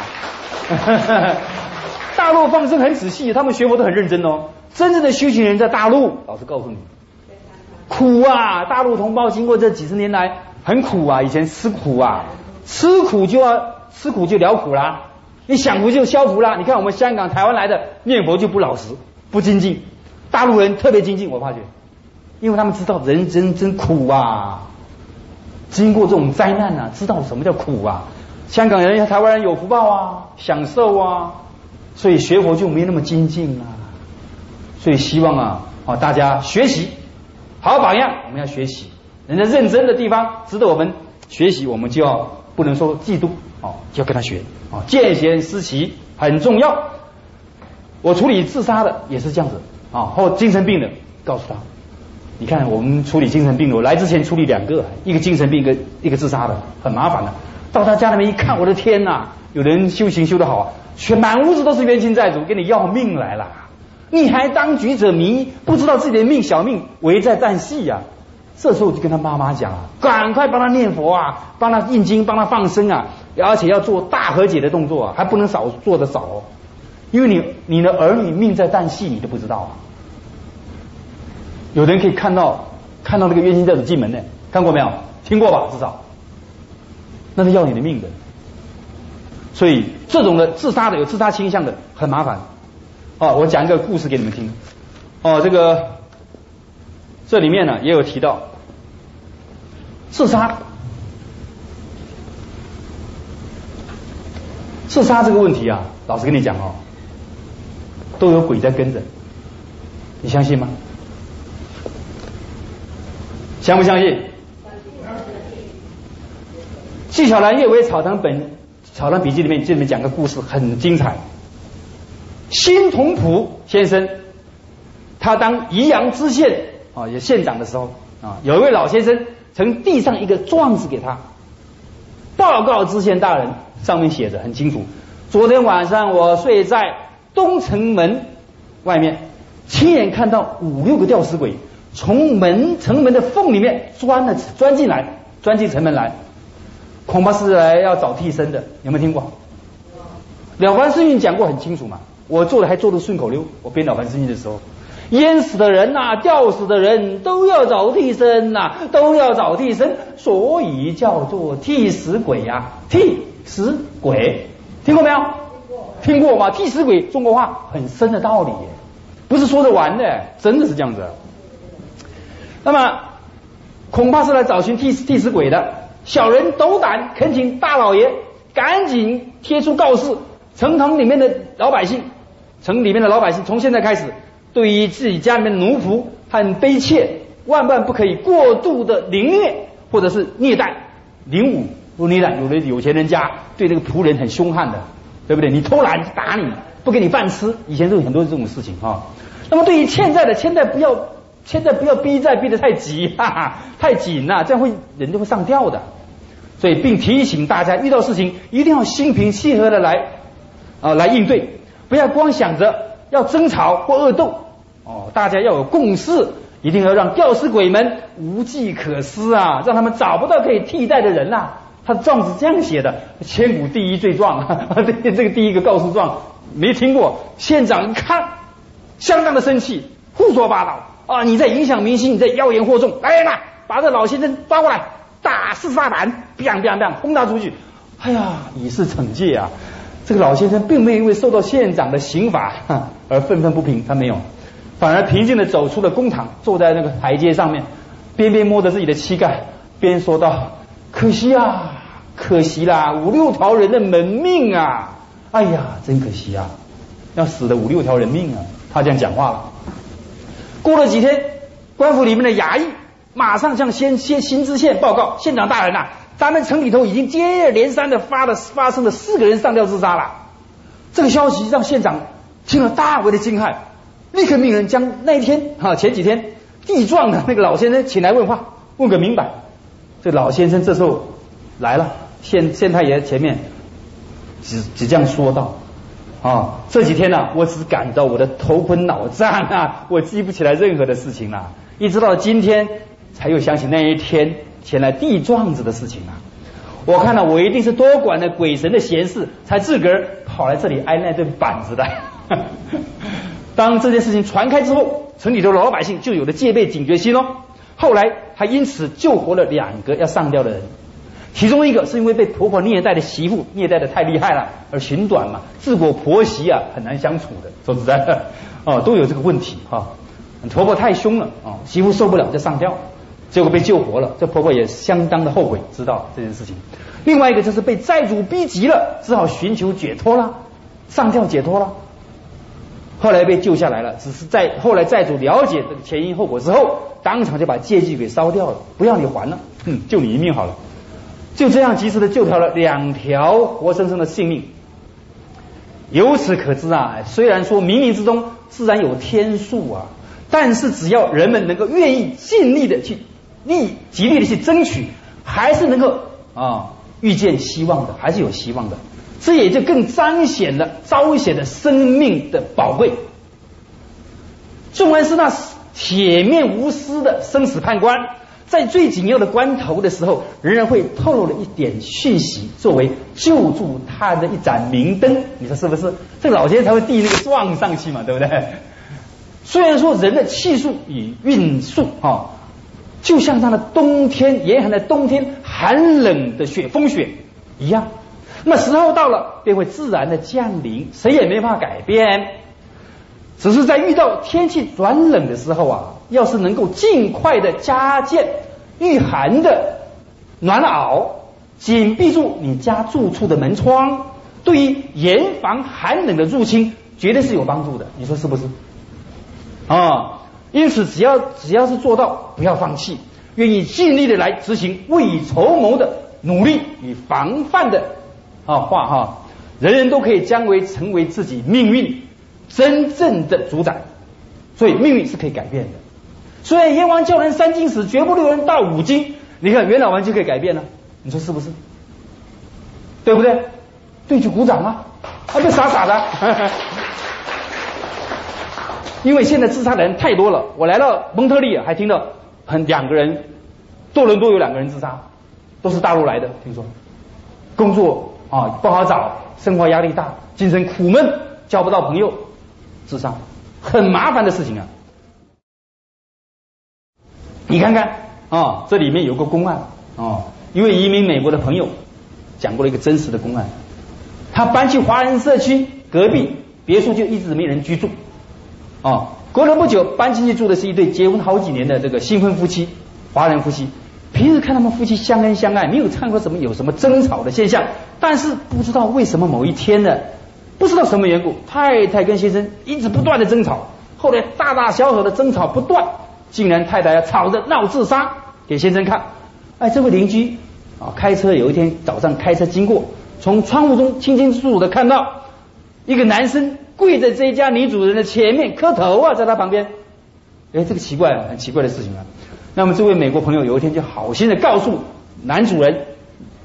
大陆放生很仔细，他们学佛都很认真真正的修行人在大陆，老实告诉你，苦大陆同胞经过这几十年来很苦以前吃苦吃苦就了苦啦，你享福就消福啦。你看我们香港、台湾来的念佛就不老实、不精进，大陆人特别精进，我发觉，因为他们知道人真苦经过这种灾难知道什么叫苦香港人、台湾人有福报享受所以学佛就没那么精进所以希望大家学习，好榜样我们要学习，人家认真的地方值得我们学习，我们就要不能说嫉妒就要跟他学见贤思齐很重要。我处理自杀的也是这样子或精神病的，告诉他，你看我们处理精神病的，我来之前处理2个，一个精神病，一个自杀的，很麻烦的。到他家里面一看，我的天哪，有人修行修得好全满屋子都是冤亲债主，跟你要命来了，你还当局者迷，不知道自己的小命危在旦夕这时候我就跟他妈妈讲赶快帮他念佛帮他印经，帮他放生而且要做大和解的动作还不能做得少因为你的儿女命在旦夕，你都不知道有人可以看到那个冤亲债主进门呢，看过没有？听过吧？至少那是要你的命的。所以这种的自杀的，有自杀倾向的很麻烦我讲一个故事给你们听这里面也有提到自杀这个问题老实跟你讲都有鬼在跟着，你相信吗？相不相信？纪晓岚《阅微草堂笔记》里面讲个故事很精彩。辛同普先生他当宜阳知县也县长的时候有一位老先生曾递上一个状子给他，报告知县大人，上面写着很清楚，昨天晚上我睡在东城门外面，亲眼看到5、6个吊死鬼从城门的缝里面钻进城门来，恐怕是来要找替身的。有没有听过？了凡四训讲过很清楚嘛，我还做得顺口溜，我编了凡四训的时候，淹死的人吊死的人都要找替身都要找替身，所以叫做替死鬼替死鬼，听过没有？听过吗？替死鬼中国话很深的道理不是说着玩的，真的是这样子。那么恐怕是来找寻替死鬼的，小人斗胆恳请大老爷赶紧贴出告示，城里面的老百姓从现在开始，对于自己家里面的奴仆很卑切，万万不可以过度的凌虐或者是虐待凌辱不虐待。有的有钱人家对这个仆人很凶悍的，对不对？你偷懒打你，不给你饭吃，以前都有很多这种事情那么对于欠债不要逼债逼得太急太紧这样人就会上吊的。 所以并提醒大家遇到事情一定要心平气和的来应对，不要光想着要争吵或恶斗大家要有共识，一定要让吊死鬼们无计可施啊，让他们找不到可以替代的人啊。他的状子这样写的，千古第一罪状这个第一个告诉状没听过。县长一看相当的生气，胡说八道你在影响民心，你在妖言惑众，来人啊，把这老先生抓过来，打4大板，biang biang biang，轰他出去。哎呀，以示惩戒啊。这个老先生并没有因为受到县长的刑罚而愤愤不平，他没有，反而平静地走出了公堂，坐在那个台阶上面，边摸着自己的膝盖，边说道：可惜啊，可惜啦，5、6条人的门命啊！哎呀，真可惜啊，要死了5、6条人命啊！他这样讲话了。过了几天，官府里面的衙役马上向新知县报告：县长大人啊，咱们城里头已经接二连三的发生了4个人上吊自杀了。这个消息让县长听了大为的惊骇，立刻命人将那一天前几天地状的那个老先生请来问话，问个明白。这老先生这时候来了，县太爷前面只这样说道：这几天呢，我只感到我的头昏脑胀啊，我记不起来任何的事情了，一直到今天才又想起那一天前来递状子的事情啊。我看了，我一定是多管了鬼神的闲事，才自个儿跑来这里挨那顿板子的。当这件事情传开之后，城里头的老百姓就有了戒备警觉心哦。后来还因此救活了2个要上吊的人，其中一个是因为被婆婆虐待的媳妇虐待的太厉害了而寻短嘛，自古婆媳啊很难相处的，说实在的都有这个问题婆婆太凶了媳妇受不了就上吊，结果被救活了，这婆婆也相当的后悔，知道这件事情。另外一个就是被债主逼急了，只好寻求解脱了，上吊解脱了，后来被救下来了，只是后来债主了解这个前因后果之后，当场就把借据给烧掉了，不要你还了，救你一命好了。就这样及时的救掉了2条活生生的性命。由此可知啊，虽然说冥冥之中自然有天数啊，但是只要人们能够愿意尽力的去极力的去争取，还是能够遇见希望的，还是有希望的。这也就更彰显了生命的宝贵。纵然是那铁面无私的生死判官，在最紧要的关头的时候，仍然会透露了一点讯息，作为救助他的一盏明灯。你说是不是？这个老先生才会递那个状上去嘛，对不对？虽然说人的气数与运数就像他的冬天严寒的冬天寒冷的风雪一样，那么时候到了便会自然的降临，谁也没法改变。只是在遇到天气转冷的时候要是能够尽快的加建御寒的暖袄，紧闭住你家住处的门窗，对于严防寒冷的入侵绝对是有帮助的，你说是不是？因此只要是做到不要放弃，愿意尽力的来执行未雨绸缪的努力与防范的话人人都可以成为自己命运真正的主宰。所以命运是可以改变的。虽然阎王叫人3斤死，绝不留人到5斤，你看袁老丸就可以改变了，你说是不是？对不对？对，去鼓掌啊！这傻傻的。因为现在自杀的人太多了，我来到蒙特利尔还听到2个人，多伦多有2个人自杀，都是大陆来的，听说工作不好找，生活压力大，精神苦闷，交不到朋友，自杀，很麻烦的事情啊。你看看这里面有个公案一位移民美国的朋友讲过了一个真实的公案，他搬去华人社区隔壁别墅，就一直没人居住隔了不久搬进去住的是一对结婚好几年的这个新婚夫妻，华人夫妻。平时看他们夫妻相恩相爱，没有看过有什么争吵的现象，但是不知道为什么某一天呢，不知道什么缘故，太太跟先生一直不断的争吵，后来大大小小的争吵不断，竟然太太要吵着闹自杀给先生看。这位邻居开车有一天早上开车经过，从窗户中清清楚楚的看到一个男生跪在这一家女主人的前面磕头在他旁边。这个奇怪很奇怪的事情那么这位美国朋友有一天就好心的告诉男主人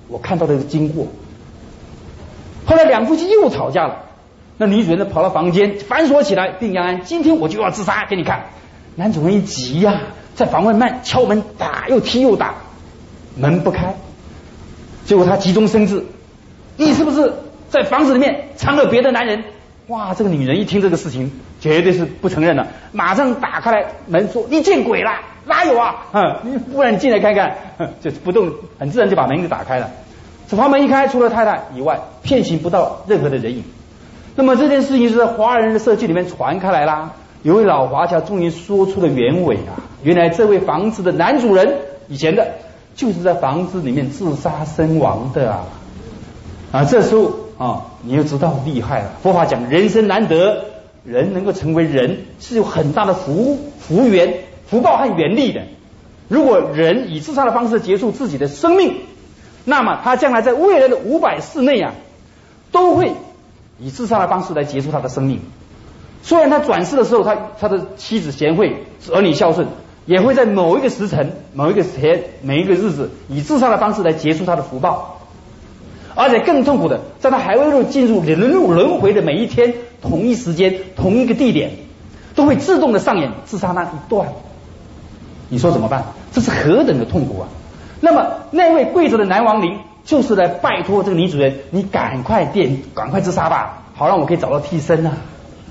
我看到的经过。后来两夫妻又吵架了，那女主人呢跑到房间反锁起来，并扬言今天我就要自杀给你看。男主人一急呀，在房外面敲门打，又踢又打，门不开。结果他急中生智，你是不是在房子里面藏了别的男人？哇，这个女人一听这个事情绝对是不承认了，马上打开来门说你见鬼啦，哪有啊，不然你进来看看，就不动，很自然就把门给打开了。这房门一开，除了太太以外遍寻不到任何的人影。那么这件事情是在华人的社区里面传开来啦，有位老华侨终于说出了原委啊，原来这位房子的男主人以前的就是在房子里面自杀身亡的啊，这时候你就知道厉害了。佛法讲人生难得，人能够成为人是有很大的福报和缘力的。如果人以自杀的方式结束自己的生命，那么他将来在未来的500世内都会以自杀的方式来结束他的生命。虽然他转世的时候他的妻子贤惠，儿女孝顺，也会在某一个时辰、某一个天、每一个日子以自杀的方式来结束他的福报。而且更痛苦的，在他还未进入轮回的每一天、同一时间、同一个地点，都会自动的上演自杀那一段。你说怎么办？这是何等的痛苦啊！那么那位跪着的男亡灵就是来拜托这个女主人，你赶快自杀吧，好让我可以找到替身啊！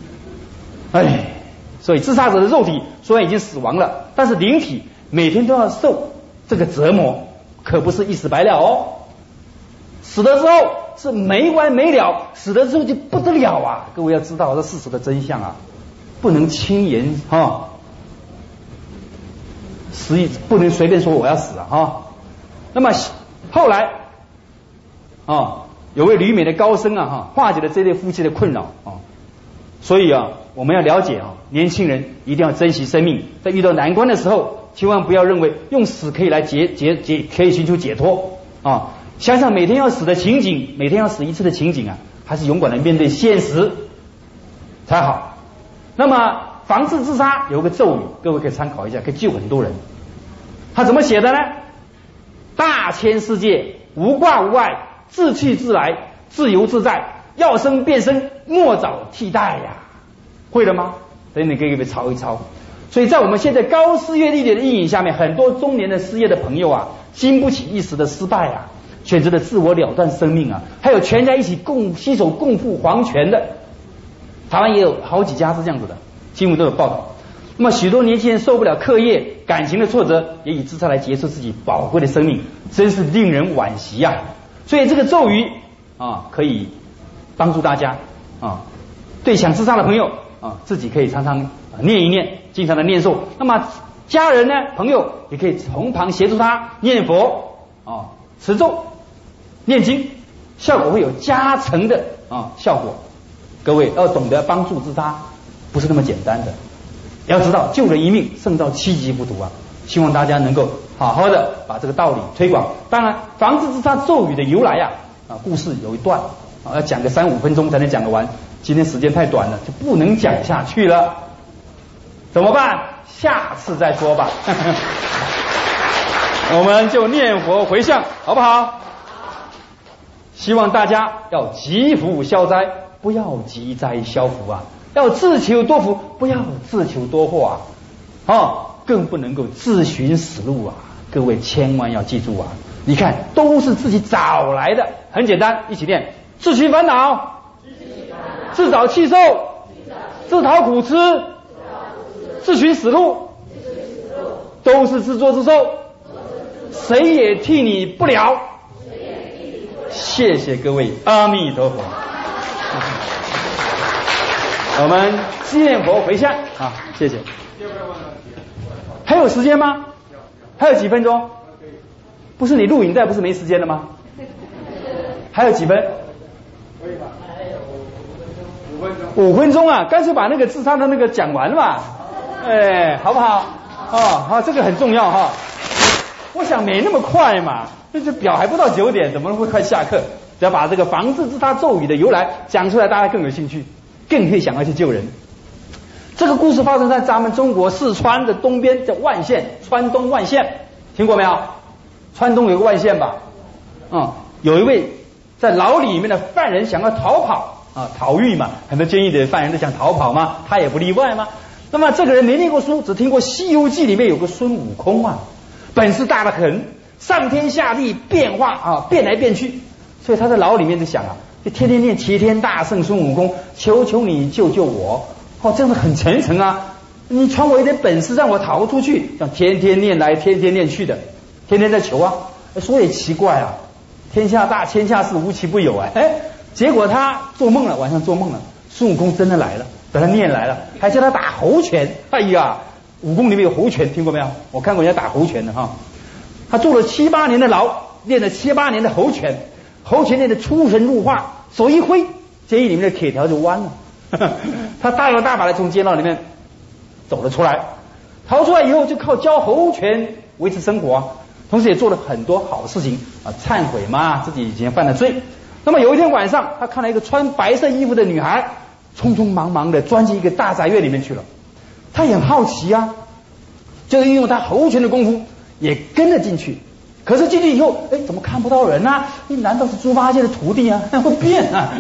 所以自杀者的肉体虽然已经死亡了，但是灵体每天都要受这个折磨，可不是一死百了哦。死的时候是没完没了，死的时候就不得了啊！各位要知道这事实的真相啊，不能轻言不能随便说我要死那么后来有位旅美的高僧化解了这对夫妻的困扰所以我们要了解年轻人一定要珍惜生命，在遇到难关的时候，千万不要认为用死可以来可以寻求解脱想想每天要死的情景，每天要死一次的情景还是勇敢的面对现实才好。那么防治自杀有个咒语，各位可以参考一下，可以救很多人。他怎么写的呢？大千世界无挂无碍，自去自来，自由自在，要生变生，莫找替代呀。会了吗？等你可以抄一抄。所以在我们现在高失业率的阴影下面，很多中年的失业的朋友经不起一时的失败选择了自我了断生命还有全家一起携手共赴黄泉的，台湾也有好几家是这样子的，新闻都有报道。那么许多年轻人受不了课业、感情的挫折，也以自杀来结束自己宝贵的生命，真是令人惋惜所以这个咒语可以帮助大家对想自杀的朋友自己可以常常念一念，经常的念诵。那么家人呢、朋友也可以从旁协助他念佛持咒、念经，效果会有加成的效果。各位要懂得帮助自杀不是那么简单的，要知道救人一命胜造7级浮屠希望大家能够好好的把这个道理推广。当然防治自杀咒语的由来故事有一段要讲个3-5分钟才能讲得完，今天时间太短了就不能讲下去了，怎么办？下次再说吧我们就念佛回向好不好？希望大家要积福消灾，不要积灾消福要自求多福，不要自求多祸更不能够自寻死路各位千万要记住你看都是自己找来的，很简单，一起念：自寻烦恼，自找气受，自讨苦吃，自寻死路，都是自作自受，谁也替你不了。谢谢各位，阿弥陀佛。我们念佛回向谢谢。还有时间吗？还有几分钟？不是你录影带不是没时间了吗？还有几分？可以吧？5分钟干脆把那个自杀的那个讲完了吧，好不好？好，这个很重要我想没那么快嘛，这表还不到9点，怎么会快下课？只要把这个防治自杀咒语的由来讲出来，大家更有兴趣，更会想要去救人。这个故事发生在咱们中国四川的东边，叫万县，川东万县，听过没有？川东有个万县吧？ 有一位在牢里面的犯人想要逃跑啊，逃狱嘛，很多监狱的犯人都想逃跑嘛，他也不例外嘛。那么这个人没念过书，只听过《西游记》里面有个孙悟空啊，本事大得很，上天下地变化啊，变来变去，所以他在牢里面就想啊，就天天念齐天大圣孙悟空，求求你救救我，哦，这样子很虔诚啊，你传我一点本事让我逃出去，这样天天念来天天念去的，天天在求啊。说也奇怪啊，天下大天下事无奇不有啊，结果他做梦了，晚上做梦了，孙悟空真的来了，把他念来了，还叫他打猴拳。哎呀，武功里面有猴拳，听过没有？我看过人家打猴拳的哈。他坐了7、8年的牢，练了7、8年的猴拳，猴拳练得出神入化，手一挥，监狱里面的铁条就弯了。他大摇大摆的从监牢里面走了出来，逃出来以后就靠教猴拳维持生活啊，同时也做了很多好事情啊，忏悔嘛，自己以前犯的罪。那么有一天晚上，他看到一个穿白色衣服的女孩匆匆忙忙的钻进一个大宅院里面去了，他也很好奇啊，就运用他猴拳的功夫也跟了进去。可是进去以后，怎么看不到人啊？难道是猪八戒的徒弟啊？会变啊！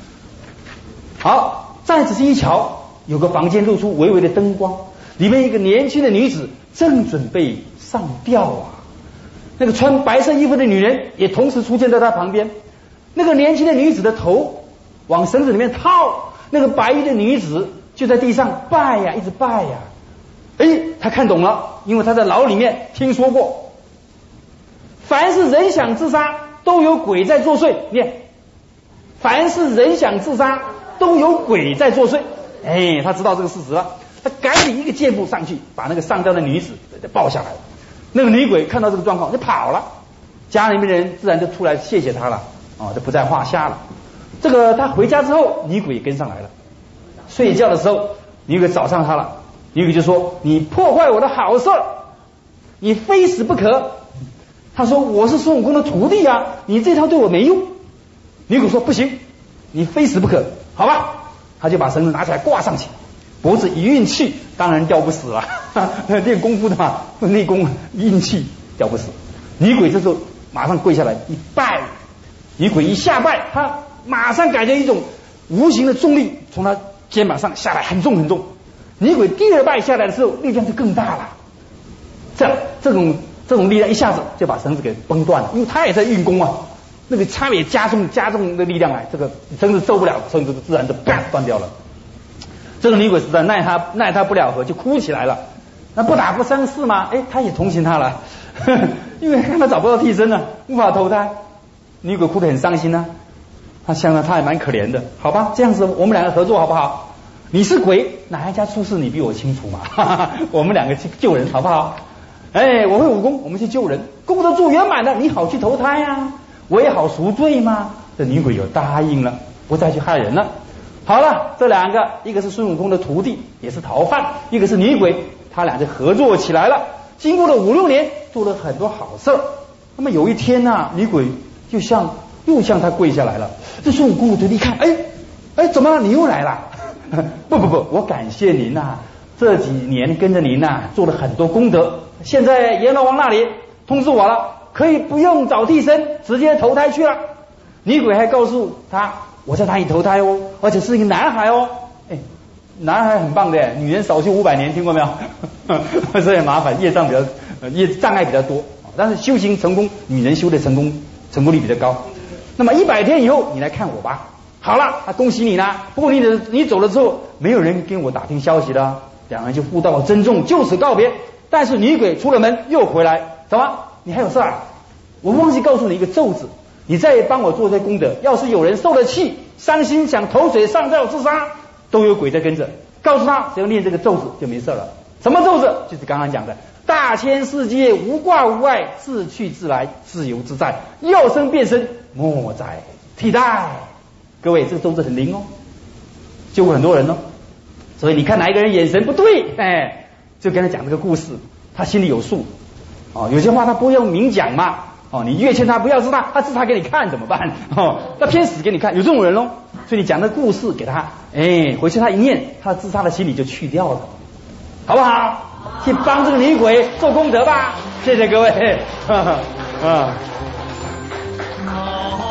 好，再仔细一瞧，有个房间露出微微的灯光，里面一个年轻的女子正准备上吊啊。那个穿白色衣服的女人也同时出现在他旁边，那个年轻的女子的头往绳子里面套，那个白衣的女子就在地上拜呀，一直拜呀。他看懂了，因为他在牢里面听说过，凡是人想自杀都有鬼在作祟。念，凡是人想自杀都有鬼在作祟。他知道这个事实了，他赶紧一个箭步上去，把那个上吊的女子抱下来了。那个女鬼看到这个状况就跑了，家里面的人自然就出来谢谢他了，就不在话下了。这个他回家之后，女鬼跟上来了。睡觉的时候，女鬼找上他了，女鬼就说：“你破坏我的好事，你非死不可。”他说：“我是孙悟空的徒弟啊，你这套对我没用。”女鬼说：“不行，你非死不可，好吧？”他就把绳子拿起来挂上去，脖子一运气，当然吊不死了。练功夫的嘛，内功运气吊不死。女鬼这时候马上跪下来一拜，女鬼一下拜，他马上感觉一种无形的重力从他肩膀上下来，很重很重。女鬼第二拜下来的时候，力量就更大了。这种力量一下子就把绳子给崩断了，因为他也在运功啊，那个差别加重的力量来，这个绳子受不了，绳子自然就啪断掉了。这个女鬼实在奈他不了何，就哭起来了。那不打不相识吗？他也同情他了，因为看他找不到替身了，无法投胎。女鬼哭得很伤心啊，他想到他还蛮可怜的，好吧，这样子我们两个合作好不好？你是鬼，哪一家出事你比我清楚嘛？我们两个去救人好不好？我会武功，我们去救人，功德做圆满了，你好去投胎啊，我也好赎罪嘛。这女鬼有答应了，不再去害人了。好了，这两个，一个是孙悟空的徒弟，也是逃犯，一个是女鬼，他俩就合作起来了。经过了5、6年，做了很多好事。那么有一天呢，女鬼又向他跪下来了。这孙悟空的徒弟看，怎么你又来了？不，我感谢您呐，这几年跟着您呐，做了很多功德。现在阎罗王那里通知我了，可以不用找替身，直接投胎去了。女鬼还告诉他，我在哪里投胎哦，而且是一个男孩哦。男孩很棒的，女人少修500年，听过没有？所以很麻烦，业障碍比较多，但是修行成功，女人修的成功率比较高。那么100天以后你来看我吧。好了，恭喜你啦！不过你走了之后，没有人跟我打听消息了。两人就互道珍重，就此告别。但是女鬼出了门又回来，怎么？你还有事啊？我忘记告诉你一个咒字，你再帮我做这功德，要是有人受了气、伤心想投水上吊自杀，都有鬼在跟着。告诉他，只要念这个咒字就没事了。什么咒字？就是刚刚讲的大千世界无挂无碍，自去自来，自由自在，要生变生，莫再替代。各位，这个咒字很灵哦，救过很多人哦。所以你看哪一个人眼神不对，就跟他讲这个故事，他心里有数。有些话他不用明讲嘛。你越劝他不要自杀，他自杀给你看怎么办？他偏死给你看，有这种人哦。所以你讲这个故事给他，回去他一念，他自杀的心理就去掉了，好不好？去帮这个女鬼做功德吧。谢谢各位。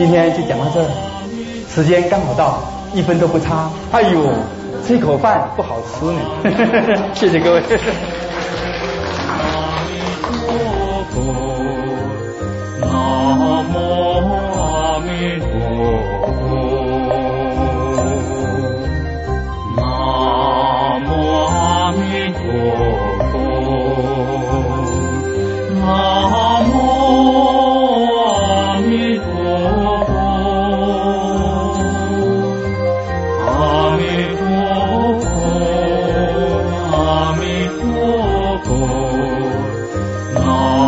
今天就讲到这儿，时间刚好到，1分都不差。哎呦，这口饭不好吃呢。谢谢各位。 阿